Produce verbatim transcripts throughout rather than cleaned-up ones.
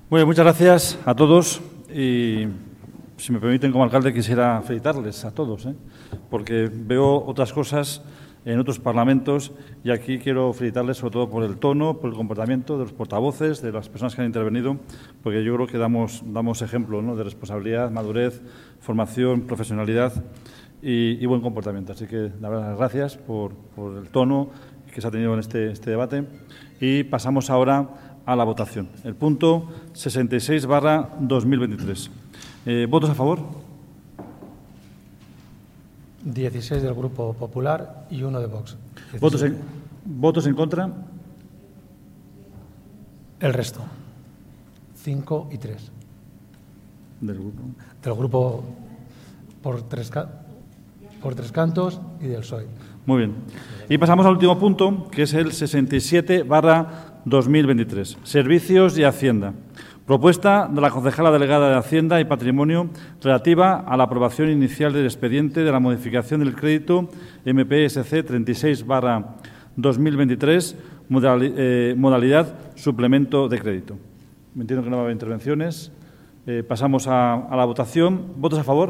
Bueno, muchas gracias a todos y, si me permiten, como alcalde, quisiera felicitarles a todos, ¿eh? porque veo otras cosas en otros parlamentos y aquí quiero felicitarles sobre todo por el tono, por el comportamiento de los portavoces, de las personas que han intervenido, porque yo creo que damos, damos ejemplo, ¿no?, de responsabilidad, madurez, formación, profesionalidad y, y buen comportamiento. Así que, la verdad, las gracias por, por el tono que se ha tenido en este, este debate. Y pasamos ahora a la votación. El punto sesenta y seis barra dos mil veintitrés. Eh, ¿Votos a favor? dieciséis del Grupo Popular y uno de Vox. ¿Votos en, ¿Votos en contra? El resto. cinco y tres. Del grupo. Del Grupo por tres, por tres cantos y del P S O E. Muy bien. Y pasamos al último punto, que es el sesenta y siete barra dos mil veintitrés. Servicios y Hacienda. Propuesta de la concejala delegada de Hacienda y Patrimonio relativa a la aprobación inicial del expediente de la modificación del crédito M P S C treinta y seis barra dos mil veintitrés, modalidad suplemento de crédito. Me entiendo que no va a haber intervenciones. Eh, pasamos a, a la votación. ¿Votos a favor?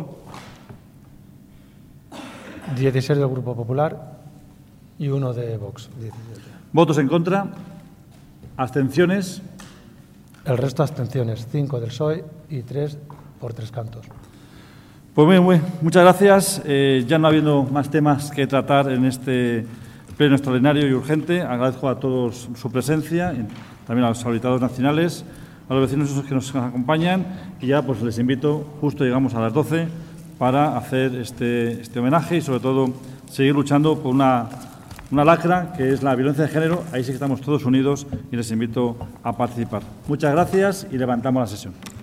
dieciséis del Grupo Popular y uno de Vox. diecisiete. ¿Votos en contra? ¿Abstenciones? El resto abstenciones, cinco del P S O E y tres por tres cantos. Pues muy bien, muchas gracias. Eh, ya no habiendo más temas que tratar en este pleno extraordinario y urgente, agradezco a todos su presencia, y también a los habilitados nacionales, a los vecinos que nos acompañan, y ya pues les invito, justo llegamos a las doce, para hacer este, este homenaje y sobre todo seguir luchando por una Una lacra, que es la violencia de género. Ahí sí que estamos todos unidos y les invito a participar. Muchas gracias y levantamos la sesión.